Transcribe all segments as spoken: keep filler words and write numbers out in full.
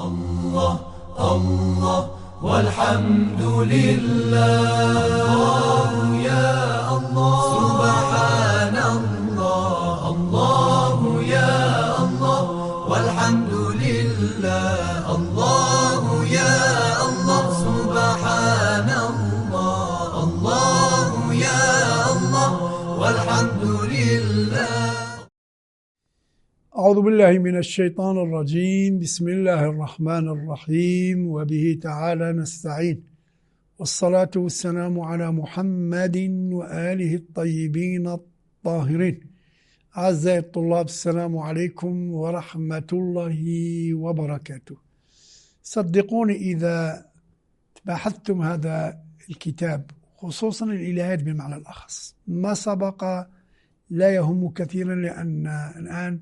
الله الله والحمد لله. الله يا الله سبحان الله. الله يا الله والحمد لله. الله يا الله سبحان الله. الله يا الله والحمد لله. أعوذ بالله من الشيطان الرجيم. بسم الله الرحمن الرحيم، وبه تعالى نستعين، والصلاة والسلام على محمد وآله الطيبين الطاهرين. أعزائي الطلاب، السلام عليكم ورحمة الله وبركاته. صدقوني إذا بحثتم هذا الكتاب، خصوصا الإلهيات بمعنى الأخص، ما سبق لا يهم كثيرا، لأن الآن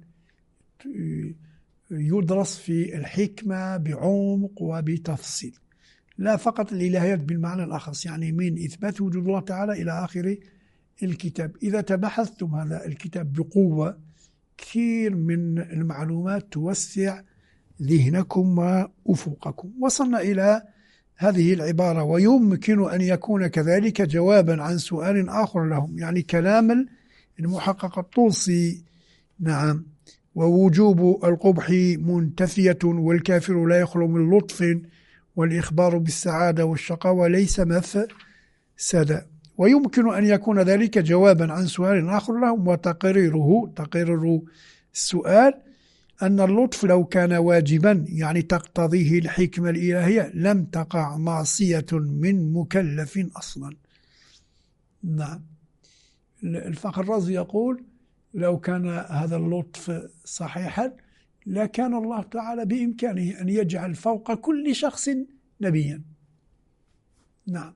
يدرس في الحكمة بعمق وبتفصيل، لا فقط الإلهيات بالمعنى الأخص، يعني من إثبات وجود الله تعالى إلى آخر الكتاب. إذا تبحثتم هذا الكتاب بقوة، كثير من المعلومات توسع ذهنكم وأفقكم. وصلنا إلى هذه العبارة: ويمكن أن يكون كذلك جوابا عن سؤال آخر لهم، يعني كلام المحقق الطوسي. نعم. ووجوب القبح منتفية، والكافر لا يخلو من لطف، والإخبار بالسعادة والشقاوة ليس مفسدة. ويمكن أن يكون ذلك جوابا عن سؤال آخر لهم، وتقريره تقرير السؤال أن اللطف لو كان واجبا، يعني تقتضيه الحكمة الإلهية، لم تقع معصية من مكلف أصلا. نعم. الفخر الرازي يقول: لو كان هذا اللطف صحيحا لكان الله تعالى بإمكانه أن يجعل فوق كل شخص نبيا. نعم،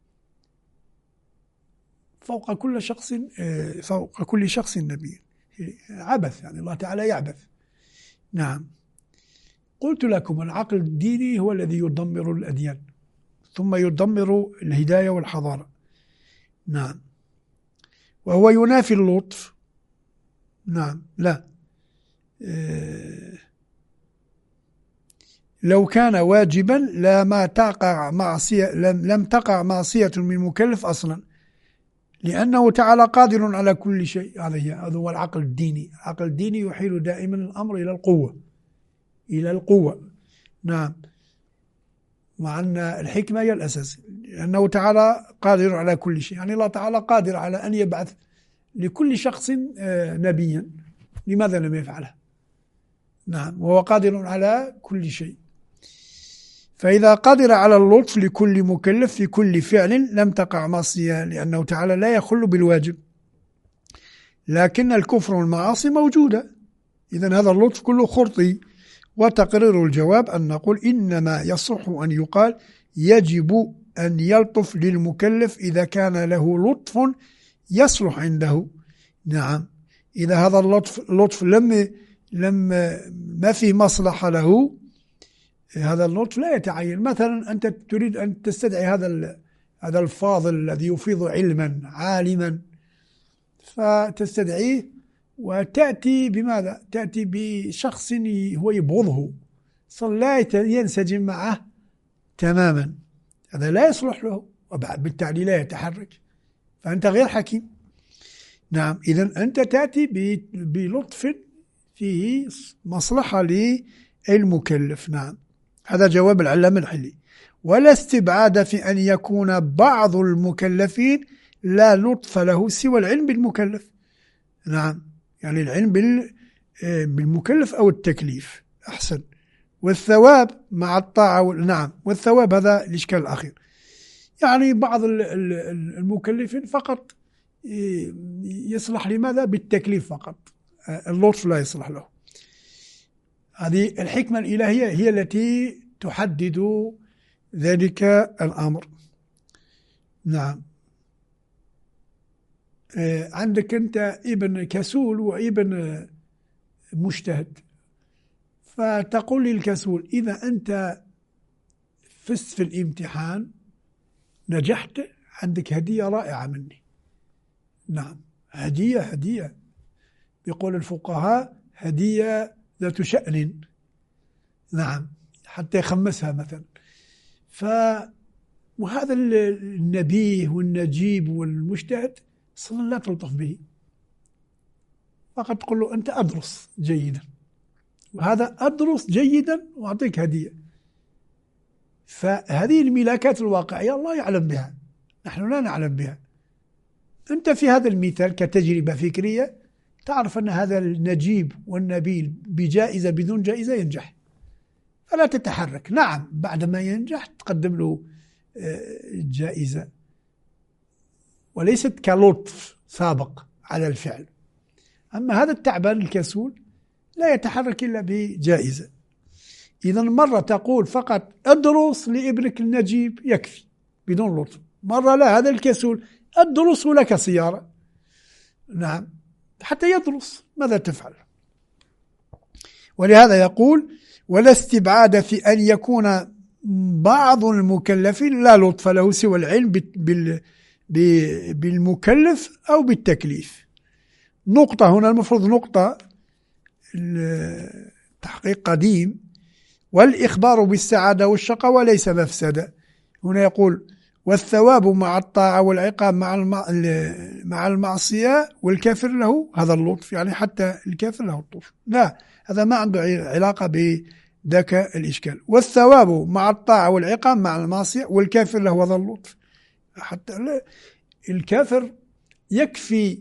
فوق كل شخص فوق كل شخص نبيا. عبث، يعني الله تعالى يعبث. نعم. قلت لكم العقل الديني هو الذي يدمر الأديان، ثم يدمر الهداية والحضارة. نعم. وهو ينافي اللطف. نعم. لا، إيه لو كان واجبا لما تقع معصية لم, لم تقع معصية من مكلف أصلا، لأنه تعالى قادر على كل شيء. هذا هو العقل الديني. العقل الديني يحيل دائما الأمر إلى القوة إلى القوة. نعم. مع أن الحكمة هي الأساس، لأنه تعالى قادر على كل شيء، يعني الله تعالى قادر على أن يبعث لكل شخص نبيا، لماذا لم يفعلها؟ نعم. وهو قادر على كل شيء. فإذا قدر على اللطف لكل مكلف في كل فعل لم تقع معصية، لأنه تعالى لا يخل بالواجب. لكن الكفر والمعاصي موجودة، إذن هذا اللطف كله خرطي. وتقرير الجواب أن نقول: إنما يصح أن يقال يجب أن يلطف للمكلف إذا كان له لطف يصلح عنده. نعم. إذا هذا اللطف اللطف لم لم ما فيه مصلحة له، هذا اللطف لا يتعين. مثلا أنت تريد أن تستدعي هذا هذا الفاضل الذي يفيض علما، عالما، فتستدعيه وتأتي بماذا؟ تأتي بشخص هو يبغضه، لا ينسجم معه تماما، هذا لا يصلح له، وبالتالي لا يتحرك، فأنت غير حكيم. نعم. إذن أنت تأتي بلطف فيه مصلحة للمكلف. نعم. هذا جواب العلامة الحلي. ولا استبعاد في أن يكون بعض المكلفين لا لطف له سوى العلم بالمكلف. نعم. يعني العلم بالمكلف أو التكليف أحسن. والثواب مع الطاعة. نعم. والثواب هذا الإشكال الأخير، يعني بعض المكلفين فقط يصلح لماذا؟ بالتكليف فقط، اللطف لا يصلح له. هذه الحكمة الإلهية هي التي تحدد ذلك الأمر. نعم. عندك أنت ابن كسول وابن مجتهد، فتقول للكسول: إذا أنت فزت في الامتحان نجحت، عندك هدية رائعة مني. نعم. هدية هدية يقول الفقهاء هدية ذات شأن. نعم. حتى يخمسها مثلا. ف وهذا النبيه والنجيب والمجتهد أصلا لا تلطف به، فقط تقول له أنت أدرس جيدا، وهذا أدرس جيدا وأعطيك هدية. فهذه الملاكات الواقعية الله يعلم بها، نحن لا نعلم بها. أنت في هذا المثال كتجربة فكرية تعرف أن هذا النجيب والنبيل بجائزة بدون جائزة ينجح، فلا تتحرك. نعم بعدما ينجح تقدم له جائزة، وليست كلطف سابق على الفعل. أما هذا التعبان الكسول لا يتحرك إلا بجائزة. إذا مرة تقول فقط أدرس لابنك النجيب يكفي بدون لطف، مرة لا، هذا الكسول أدرس لك سيارة، نعم حتى يدرس، ماذا تفعل؟ ولهذا يقول ولا استبعاد في أن يكون بعض المكلفين لا لطف له سوى العلم بالمكلف أو بالتكليف. نقطة هنا المفروض نقطة تحقيق قديم، والإخبار بالسعادة والشقاوة ليس مفسدة. هنا يقول والثواب مع الطاعة والعقاب مع مع المعصية والكافر له هذا اللطف، يعني حتى الكافر له اللطف، لا هذا ما عنده علاقة بذاك الإشكال. والثواب مع الطاعة والعقاب مع المعصية والكافر له هذا اللطف، حتى الكافر يكفي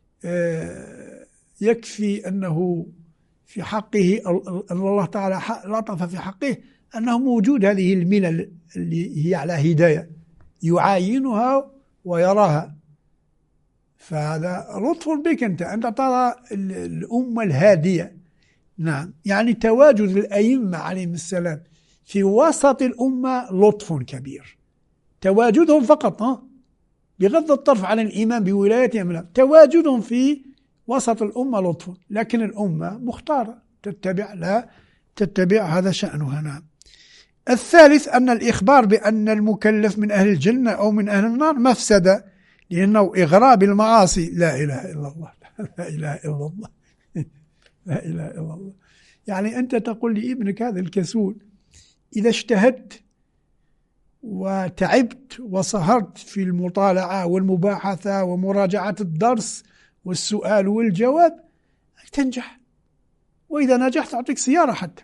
يكفي أنه في حقه أن الله تعالى لطف في حقه أنه موجود هذه الملل اللي هي على هداية يعاينها ويراها، فهذا لطف بك أنت أنت ترى الأمة الهادية. نعم يعني تواجد الأئمة عليهم السلام في وسط الأمة لطف كبير، تواجدهم فقط ها بغض الطرف عن الإيمان بولايتهم، لا، تواجدهم في وسط الأمة لطف، لكن الأمة مختارة تتبع لا تتبع، هذا شأنها. نعم. الثالث أن الإخبار بأن المكلف من أهل الجنة أو من أهل النار مفسدة، لأنه إغراء بالمعاصي. لا إله إلا الله، لا إله إلا الله، لا إله إلا الله. يعني أنت تقول لابنك هذا الكسول إذا اجتهدت وتعبت وسهرت في المطالعة والمباحثة ومراجعة الدرس والسؤال والجواب تنجح، وإذا نجحت أعطيك سيارة حتى.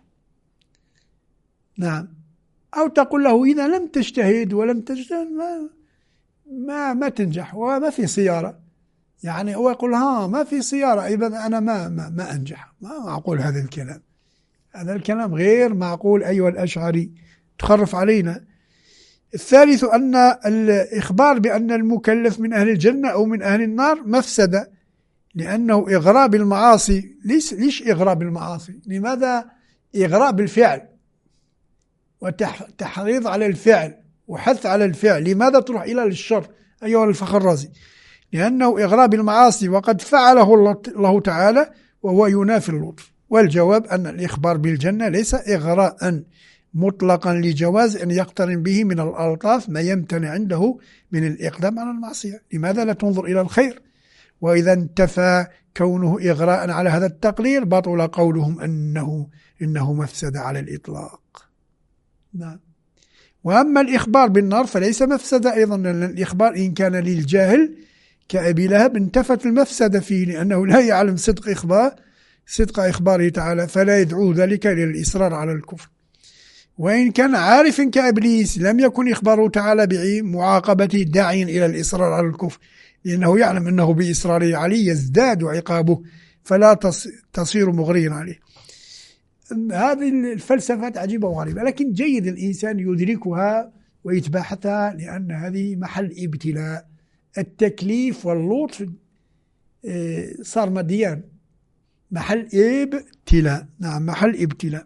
نعم. أو تقول له إذا لم تجتهد ولم تجتهد ما ما, ما تنجح وما في سيارة، يعني هو يقول ها ما في سيارة إذا أنا ما, ما ما أنجح. ما معقول هذا الكلام، هذا الكلام غير معقول أيها الأشعري، تخرف علينا. الثالث أن الإخبار بأن المكلف من أهل الجنة أو من أهل النار مفسدة، لأنه إغراء بالمعاصي. ليش ليش إغراء بالمعاصي؟ لماذا إغراء بالفعل وتحريض على الفعل وحث على الفعل؟ لماذا تروح إلى الشر أيها الفخر الرازي؟ لأنه إغراء بالمعاصي وقد فعله الله تعالى وهو ينافي اللطف. والجواب أن الإخبار بالجنة ليس إغراء مطلقا لجواز أن يقترن به من الألطاف ما يمتنع عنده من الإقدام على المعصية. لماذا لا تنظر إلى الخير؟ وإذا انتفى كونه إغراء على هذا التقليل بطل قولهم أنه إنه مفسد على الإطلاق. نعم. وأما الإخبار بالنار فليس مفسدة أيضا، لأن الإخبار إن كان للجاهل كأبي لهب انتفت المفسدة فيه، لأنه لا يعلم صدق إخبار صدق إخباره تعالى، فلا يدعو ذلك إلى الإصرار على الكفر. وإن كان عارف كإبليس لم يكن إخباره تعالى بمعاقبته داعيا إلى الإصرار على الكفر، لأنه يعلم أنه بإصراره عليه يزداد عقابه فلا تصير مغريا عليه. هذه الفلسفات عجيبة وغريبة، لكن جيد الإنسان يدركها ويتباحثها، لأن هذه محل ابتلاء. التكليف واللطف صار مديان، محل ابتلاء. نعم محل ابتلاء.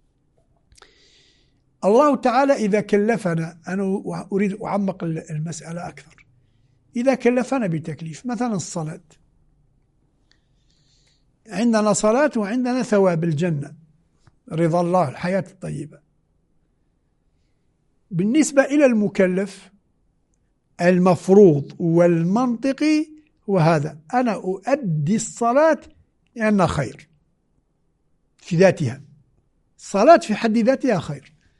الله تعالى إذا كلفنا، أنا أريد أعمق المسألة أكثر، إذا كلفنا بتكليف مثلا الصلاة، عندنا صلاة وعندنا ثواب الجنة رضا الله الحياة الطيبة. بالنسبة إلى المكلف المفروض والمنطقي وهذا، أنا أؤدي الصلاة لأنها خير في ذاتها، الصلاة في حد ذاتها خير،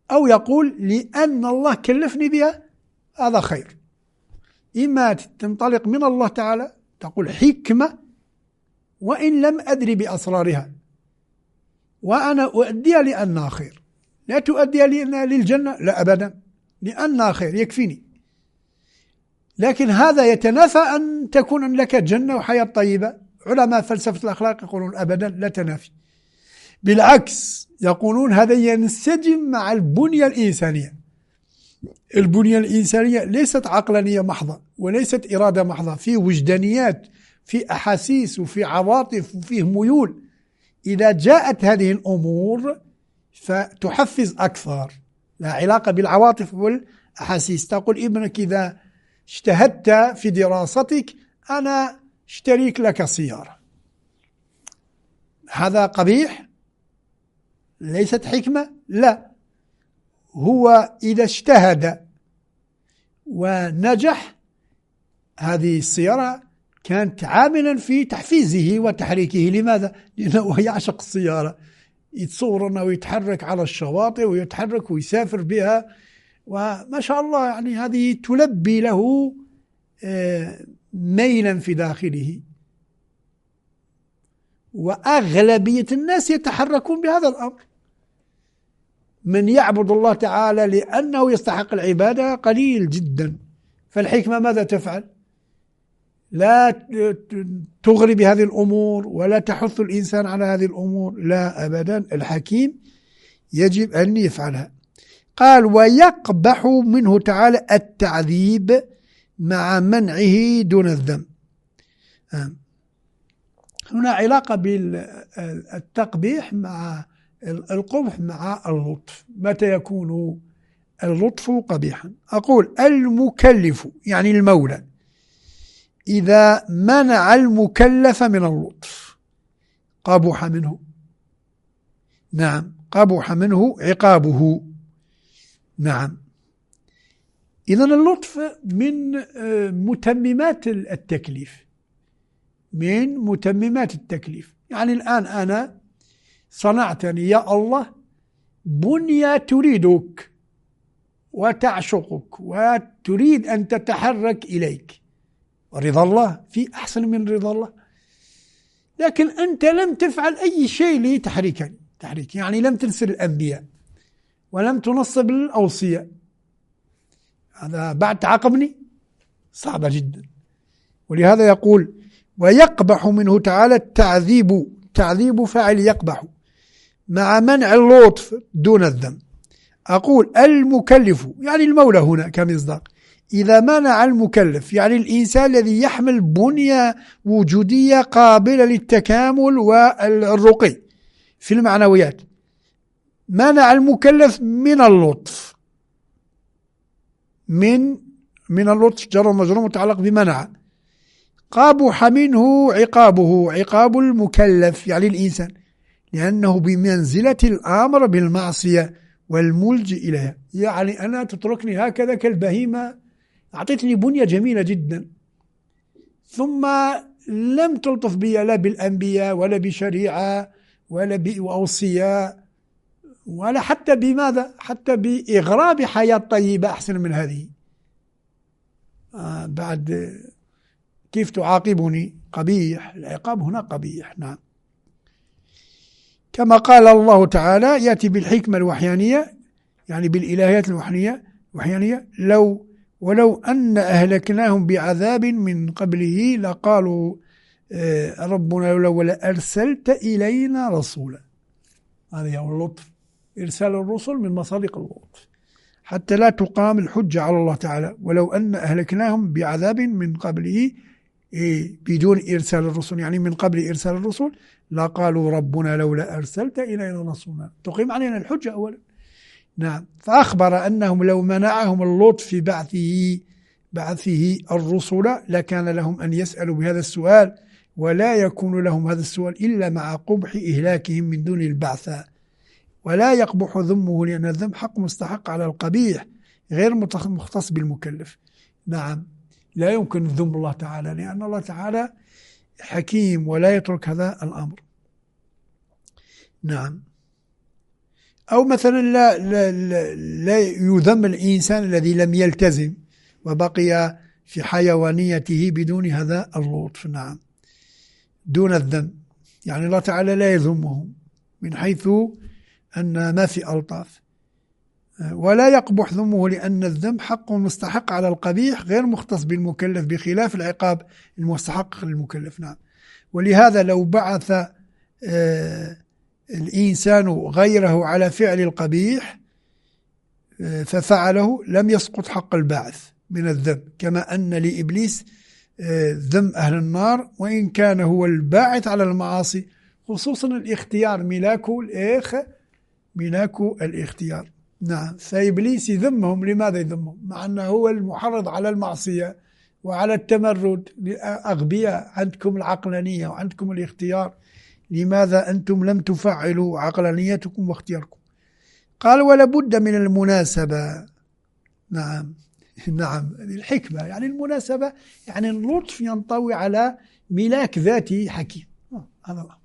أو يقول لأن الله كلفني بها، هذا خير. إما تنطلق من الله تعالى تقول حكمة وإن لم أدري بأسرارها وأنا أؤديها لأنها خير، لا تؤديها للجنة، لا أبدا، لأنها خير يكفيني. لكن هذا يتنافى أن تكون لك جنة وحياة طيبة. علماء فلسفة الأخلاق يقولون أبدا لا تنافي، بالعكس يقولون هذا ينسجم مع البنية الإنسانية. البنية الإنسانية ليست عقلانية محضة وليست إرادة محضة، في وجدانيات، في أحاسيس، وفي عواطف، وفيه ميول. إذا جاءت هذه الأمور فتحفز أكثر، لا علاقة بالعواطف والأحاسيس. تقول ابنك إذا اجتهدت في دراستك أنا اشتريك لك سيارة، هذا قبيح؟ ليست حكمة؟ لا، هو إذا اجتهد ونجح هذه السيارة كانت عاملا في تحفيزه وتحريكه. لماذا؟ لأنه يعشق السيارة، يتصور أنه يتحرك على الشواطئ ويتحرك ويسافر بها، وما شاء الله يعني هذه تلبي له ميلا في داخله. وأغلبية الناس يتحركون بهذا الأمر. من يعبد الله تعالى لأنه يستحق العبادة قليل جدا. فالحكمة ماذا تفعل؟ لا تغري بهذه الأمور ولا تحث الإنسان على هذه الأمور، لا أبدا. الحكيم يجب أن يفعلها. قال ويقبح منه تعالى التعذيب مع منعه دون الذنب. هنا علاقة بالتقبيح مع القبح مع اللطف. متى يكون اللطف قبيحا؟ أقول المكلف يعني المولى إذا منع المكلف من اللطف قبح منه. نعم، قبح منه عقابه. نعم، إذن اللطف من متممات التكليف، من متممات التكليف. يعني الآن أنا صنعتني يا الله بنية تريدك وتعشقك وتريد أن تتحرك إليك، ورضا الله في أحسن من رضا الله، لكن أنت لم تفعل أي شيء لتحريكني تحريك، يعني لم ترسل الأنبياء ولم تنصب الأوصياء. هذا بعد تعاقبني صعبة جدا. ولهذا يقول ويقبح منه تعالى التعذيب، تعذيب فاعل يقبح مع منع اللطف دون الذنب. أقول المكلف يعني المولى هنا كمصداق إذا منع المكلف يعني الإنسان الذي يحمل بنية وجودية قابلة للتكامل والرقي في المعنويات، منع المكلف من اللطف، من من اللطف جر ومجرور متعلق بمنع. قبح منه عقابه، عقاب المكلف يعني الإنسان، لأنه بمنزلة الآمر بالمعصية والملجئ إليها. يعني أنا تتركني هكذا كالبهيمة، أعطتني بنية جميلة جدا ثم لم تلطف بي لا بالأنبياء ولا بشريعة ولا بأوصياء ولا حتى بماذا، حتى بإغراب حياة طيبة أحسن من هذه. آه بعد كيف تعاقبني؟ قبيح، العقاب هنا قبيح. نعم، كما قال الله تعالى يأتي بالحكمة الوحيانية يعني بالإلهيات الوحيانية وحيانية لو ولو أن أهلكناهم بعذاب من قبله لقالوا آه ربنا لولا أرسلت إلينا رسولا. هذا هو اللطف، إرسال الرسل من مصادق اللطف حتى لا تقام الحجة على الله تعالى. ولو أن أهلكناهم بعذاب من قبله إيه بدون إرسال الرسل يعني من قبل إرسال الرسل لقالوا ربنا لولا أرسلت إلينا رسولا، تقيم علينا الحجة أولا. نعم، فأخبر أنهم لو منعهم اللطف في بعثه بعثه الرسل لكان لهم أن يسألوا بهذا السؤال، ولا يكون لهم هذا السؤال إلا مع قبح إهلاكهم من دون البعث. ولا يقبح ذمه لأن الذم حق مستحق على القبيح غير مختص بالمكلف. نعم، لا يمكن ذم الله تعالى لأن الله تعالى حكيم ولا يترك هذا الأمر. نعم، أو مثلا لا, لا, لا, لا يذم الإنسان الذي لم يلتزم وبقي في حيوانيته بدون هذا اللطف. نعم، دون الذم، يعني الله تعالى لا يذمهم من حيث أن ما في ألطاف، ولا يقبح ذمه لأن الذم حق مستحق على القبيح غير مختص بالمكلف بخلاف العقاب المستحق للمكلف. نعم، ولهذا لو بعث آه الإنسان غيره على فعل القبيح آه ففعله لم يسقط حق البعث من الذم، كما أن لإبليس آه ذم أهل النار وإن كان هو الباعث على المعاصي، خصوصا الاختيار، ملاك الإخ ملاك الاختيار. نعم، فإبليس يذمهم. لماذا يذمهم؟ مع أنه هو المحرض على المعصية وعلى التمرد. أغبياء، عندكم العقلانية وعندكم الاختيار، لماذا أنتم لم تفعلوا عقلانيتكم واختياركم؟ قال ولا بد من المناسبة. نعم نعم، الحكمة يعني المناسبة، يعني اللطف ينطوي على ملاك ذاتي حكيم. هذا الأمر،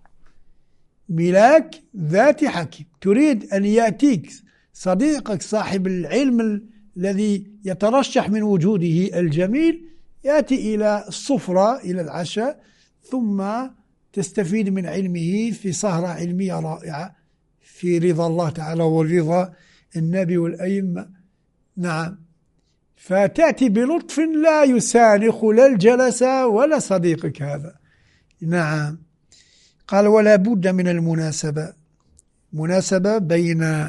ملاك ذاتي حكيم. تريد أن يأتيك صديقك صاحب العلم الذي يترشح من وجوده الجميل، يأتي إلى السفرة، إلى العشاء، ثم تستفيد من علمه في سهرة علمية رائعة في رضا الله تعالى ورضا النبي والأئمة. نعم، فتأتي بلطف لا يسانخ لا الجلسة ولا صديقك هذا. نعم، قال ولا بد من المناسبة، مناسبة بين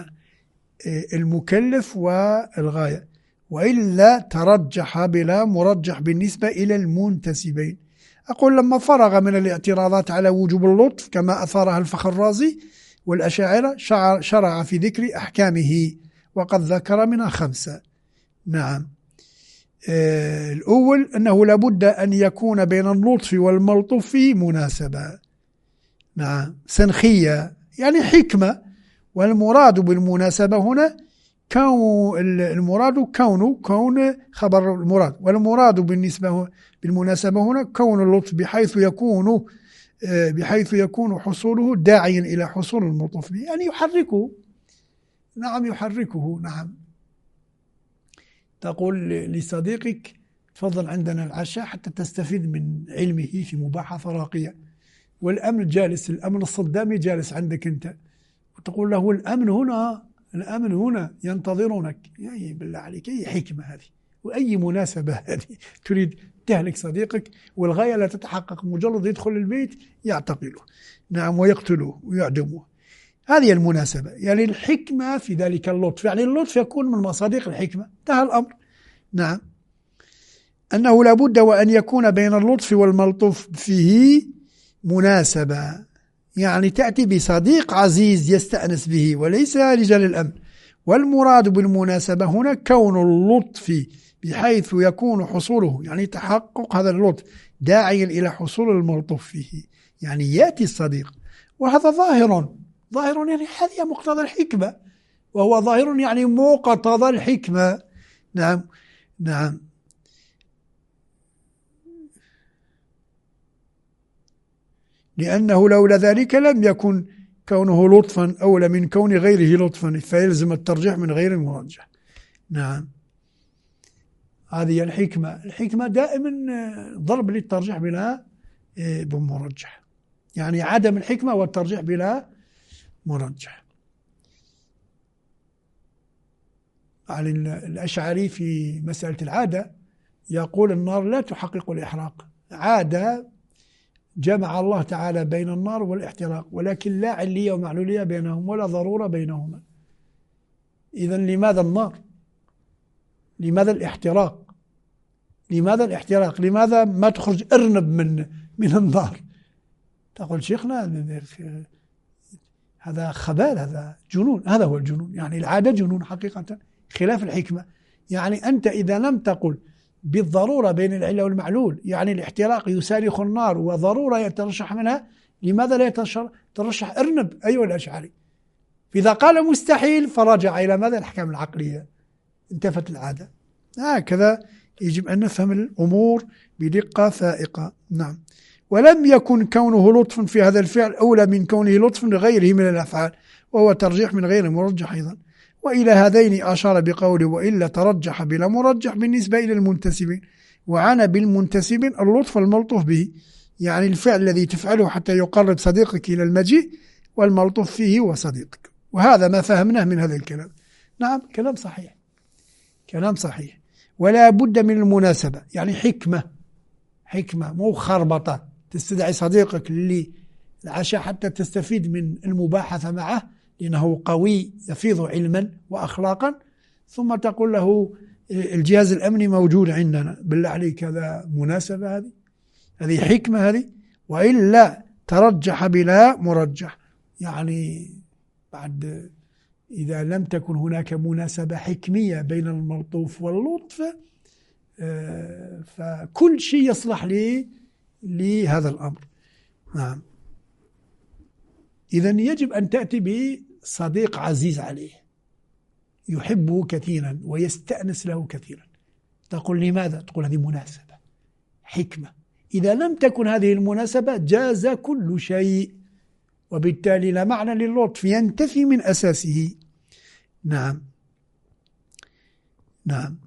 المكلف والغاية، وإلا ترجح بلا مرجح بالنسبة إلى المنتسبين. أقول لما فرغ من الاعتراضات على وجوب اللطف كما أثارها الفخر الرازي والأشاعرة شرع في ذكر أحكامه، وقد ذكر منها خمسة. نعم، آه الأول أنه لابد أن يكون بين اللطف والملطف مناسبة. نعم، سنخية يعني حكمة، والمراد بالمناسبة هنا كون المراد كون كون خبر المراد، والمراد بالنسبة بالمناسبة هنا كون اللطف بحيث يكون بحيث يكون حصوله داعيا إلى حصول الملطف به، يعني يحركه. نعم، يحركه. نعم، تقول لصديقك تفضل عندنا العشاء حتى تستفيد من علمه في مباحثة راقية، والأمن جالس، الأمن الصدامي جالس عندك أنت، وتقول له الأمن هنا، الأمن هنا ينتظرونك. يعني بالله عليك، أي حكمة هذه وأي مناسبة هذه؟ تريد تهلك صديقك والغاية لا تتحقق، مجرد يدخل البيت يعتقله. نعم، ويقتله ويعدمه. هذه المناسبة، يعني الحكمة في ذلك اللطف، يعني اللطف يكون من مصادق الحكمة. انتهى الأمر. نعم، أنه لابد وأن يكون بين اللطف والملطوف فيه مناسبة، يعني تأتي بصديق عزيز يستأنس به وليس رجال الأمن. والمراد بالمناسبة هنا كون اللطف بحيث يكون حصوله، يعني تحقق هذا اللطف داعيا إلى حصول الملطوف فيه، يعني يأتي الصديق، وهذا ظاهر ظاهر يعني هذه مقتضى الحكمة، وهو ظاهر يعني مقتضى الحكمة. نعم نعم لأنه لولا ذلك لم يكن كونه لطفا أولى من كون غيره لطفا، فيلزم الترجيح من غير المرجح. نعم، هذه الحكمة. الحكمة دائما ضرب للترجيح بلا بمرجح، يعني عدم الحكمة والترجيح بلا مرجح. على الأشعري في مسألة العادة يقول النار لا تحقق الإحراق، عادة جمع الله تعالى بين النار والاحتراق، ولكن لا علية ومعلولية بينهم ولا ضرورة بينهما. إذن لماذا النار؟ لماذا الاحتراق؟ لماذا الاحتراق؟ لماذا ما تخرج أرنب من من النار؟ تقول شيخنا هذا خبال، هذا جنون، هذا هو الجنون، يعني العادة جنون حقيقة خلاف الحكمة. يعني أنت إذا لم تقل بالضرورة بين العلة والمعلول، يعني الاحتراق يسالخ النار وضرورة يترشح منها، لماذا لا يترشح أرنب؟ أيها الأشعري، إذا قال مستحيل فرجع إلى ماذا؟ الأحكام العقلية، انتفت العادة. هكذا يجب أن نفهم الأمور بدقة فائقة. نعم، ولم يكن كونه لطف في هذا الفعل أولى من كونه لطف لغيره من الأفعال، وهو ترجيح من غير مرجح أيضا. وإلى هذين أشار بقوله وإلا ترجح بلا مرجح بالنسبة إلى المنتسبين، وعنى بالمنتسبين اللطف الملطوف به، يعني الفعل الذي تفعله حتى يقرب صديقك إلى المجيء، والملطوف فيه هو صديقك. وهذا ما فهمناه من هذا الكلام. نعم كلام صحيح، كلام صحيح. ولا بد من المناسبة، يعني حكمة، حكمة مو خربطة تستدعي صديقك للعشاء حتى تستفيد من المباحثة معه لأنه قوي يفيض علما وأخلاقا، ثم تقول له الجهاز الأمني موجود عندنا. بالله عليك هذا مناسبة؟ هذه هذه حكمة هذه؟ وإلا ترجح بلا مرجح، يعني بعد إذا لم تكن هناك مناسبة حكمية بين الملطوف واللطف فكل شيء يصلح لي لهذا الأمر. نعم. إذن يجب أن تأتي بصديق عزيز عليه يحبه كثيرا ويستأنس له كثيرا. تقول لماذا؟ تقول هذه مناسبة، حكمة. إذا لم تكن هذه المناسبة جاز كل شيء، وبالتالي لا معنى لللطف، ينتفي من أساسه. نعم نعم.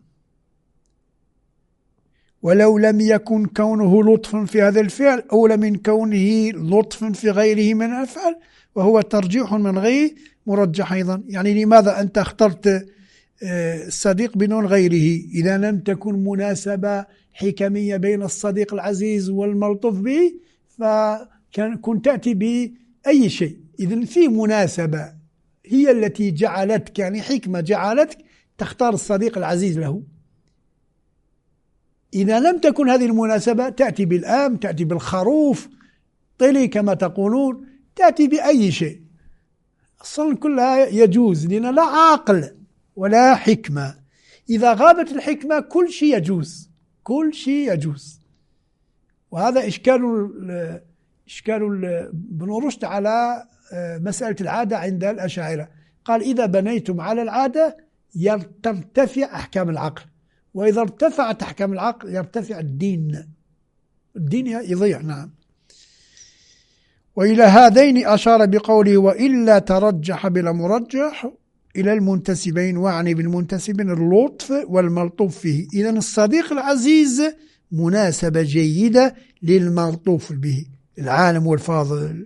ولو لم يكن كونه لطفا في هذا الفعل أولى من كونه لطفا في غيره من الأفعال، وهو ترجيح من غير مرجح أيضا. يعني لماذا أنت اخترت الصديق بدون غيره إذا لم تكن مناسبة حكمية بين الصديق العزيز والملطوف به، فكنت تأتي بأي شيء. إذن في مناسبة هي التي جعلتك، يعني حكمة جعلتك تختار الصديق العزيز له. إذا لم تكن هذه المناسبة تأتي بالآم، تأتي بالخروف طلي كما تقولون، تأتي بأي شيء أصلا كلها يجوز، لأن لا عقل ولا حكمة. إذا غابت الحكمة كل شيء يجوز، كل شيء يجوز. وهذا إشكال إشكال ابن رشد على مسألة العادة عند الأشاعرة. قال إذا بنيتم على العادة ترتفع أحكام العقل، وإذا ارتفعت أحكام العقل يرتفع الدين، الدين يضيع. نعم. وإلى هذين أشار بقوله وإلا ترجح بلا مرجح إلى المنتسبين، وعني بالمنتسبين اللطف والملطوف فيه. إذن الصديق العزيز مناسبة جيدة للملطوف به، العالم والفاضل.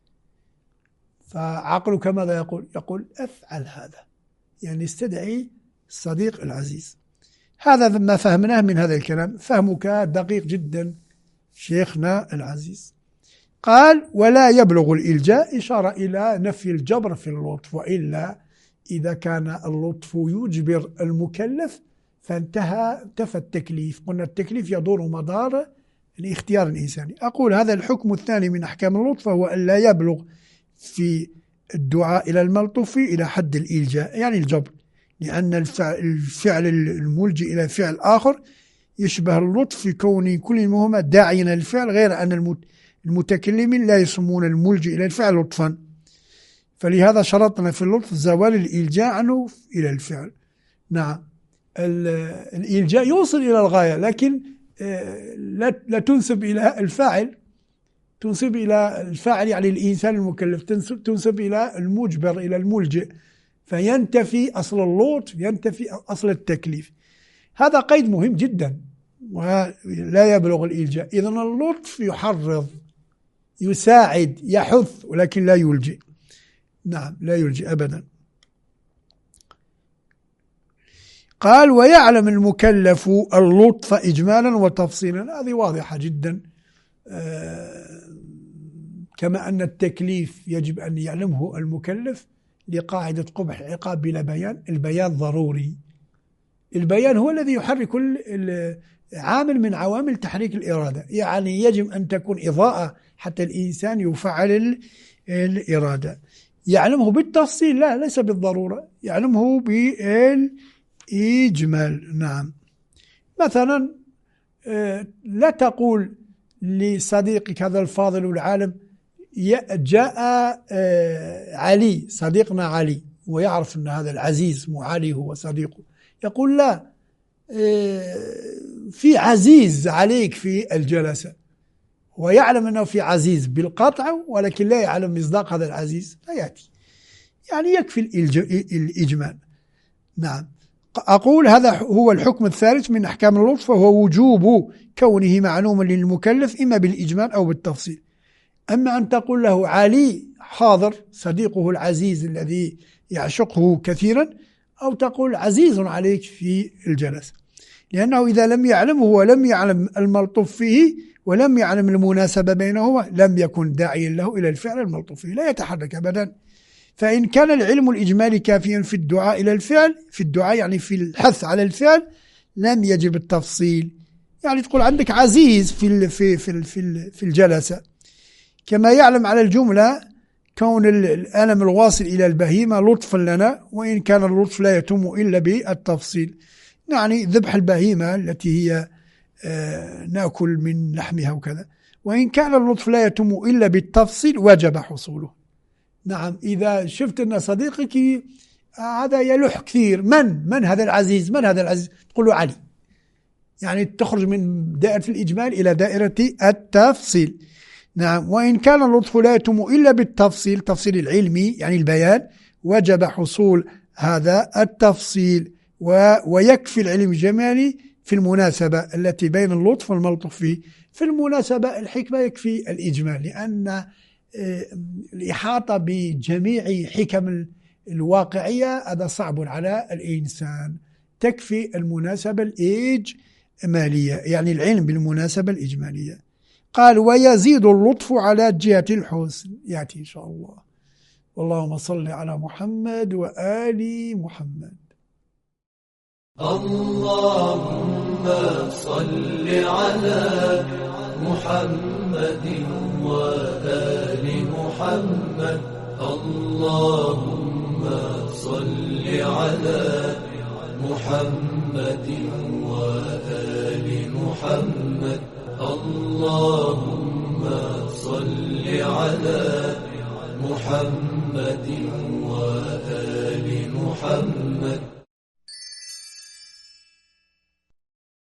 فعقلك ماذا يقول؟ يقول أفعل هذا، يعني استدعي الصديق العزيز. هذا ما فهمناه من هذا الكلام. فهمك دقيق جدا شيخنا العزيز. قال ولا يبلغ الإلجاء، إشارة إلى نفي الجبر في اللطف. وإلا إذا كان اللطف يجبر المكلف فانتهى انتفى التكليف. قلنا التكليف يدور مدار الاختيار الإنساني. أقول هذا الحكم الثاني من أحكام اللطف هو أن لا يبلغ في الدعاء إلى الملطوف إلى حد الإلجاء، يعني الجبر، لأن الفعل الملجئ إلى فعل آخر يشبه اللطف في كون كل منهما داعيا للفعل، غير أن المتكلمين لا يسمون الملجئ إلى الفعل لطفا. فلهذا شرطنا في اللطف زوال الإلجاء عنه إلى الفعل. نعم. الإلجاء يوصل إلى الغاية، لكن لا تنسب إلى الفاعل، تنسب إلى الفاعل يعني الإنسان المكلف، تنسب إلى المجبر إلى الملجئ، فينتفي أصل اللطف، ينتفي أصل التكليف. هذا قيد مهم جدا. ولا يبلغ الإلجاء، إذن اللطف يحرض يساعد يحث، ولكن لا يلجئ. نعم لا يلجئ أبدا. قال ويعلم المكلف اللطف إجمالا وتفصيلا. هذه واضحة جدا. آه كما أن التكليف يجب أن يعلمه المكلف لقاعدة قبح العقاب بلا بيان. البيان ضروري. البيان هو الذي يحرك كل عامل من عوامل تحريك الإرادة، يعني يجب أن تكون إضاءة حتى الإنسان يفعل الإرادة. يعلمه بالتفصيل لا، ليس بالضرورة، يعلمه بالإجمال. نعم. مثلا لا تقول لصديقك هذا الفاضل العالم جاء علي صديقنا علي، ويعرف أن هذا العزيز مو علي هو صديقه، يقول لا في عزيز عليك في الجلسة، ويعلم أنه في عزيز بالقطع، ولكن لا يعلم مصداق هذا العزيز، فيأتي يعني يكفي الإجمال. نعم. أقول هذا هو الحكم الثالث من أحكام اللطف، وهو وجوب كونه معلوما للمكلف إما بالإجمال أو بالتفصيل. أما أن تقول له علي حاضر صديقه العزيز الذي يعشقه كثيرا، أو تقول عزيز عليك في الجلسة، لأنه إذا لم يعلمه ولم يعلم الملطوف فيه ولم يعلم المناسبة بينهما لم يكن داعيا له إلى الفعل الملطوف فيه، لا يتحرك أبدا. فإن كان العلم الإجمالي كافيا في الدعاء إلى الفعل، في الدعاء يعني في الحث على الفعل، لم يجب التفصيل. يعني تقول عندك عزيز في في في في الجلسة، كما يعلم على الجملة كون الألم الواصل إلى البهيمة لطفا لنا، وإن كان اللطف لا يتم إلا بالتفصيل. يعني ذبح البهيمة التي هي آه نأكل من لحمها وكذا، وإن كان اللطف لا يتم إلا بالتفصيل وجب حصوله. نعم. إذا شفت أن صديقك هذا يلح كثير، من من هذا العزيز، من هذا العزيز، تقول له علي، يعني تخرج من دائرة الإجمال إلى دائرة التفصيل. نعم. وإن كان اللطف لا يتم إلا بالتفصيل، تفصيل العلمي يعني البيان، وجب حصول هذا التفصيل، ويكفي العلم الجمالي في المناسبة التي بين اللطف والملطف فيه. في المناسبة الحكمة يكفي الإجمال، لأن الإحاطة بجميع حكم الواقعية هذا صعب على الإنسان. تكفي المناسبة الإجمالية، يعني العلم بالمناسبة الإجمالية. قال ويزيد اللطف على جهة الحسن، يأتي إن شاء الله. اللهم صل على محمد وآل محمد. اللهم صل على محمد وآل محمد. اللهم صل على محمد وآل محمد. اللهم صل على محمد وآل محمد.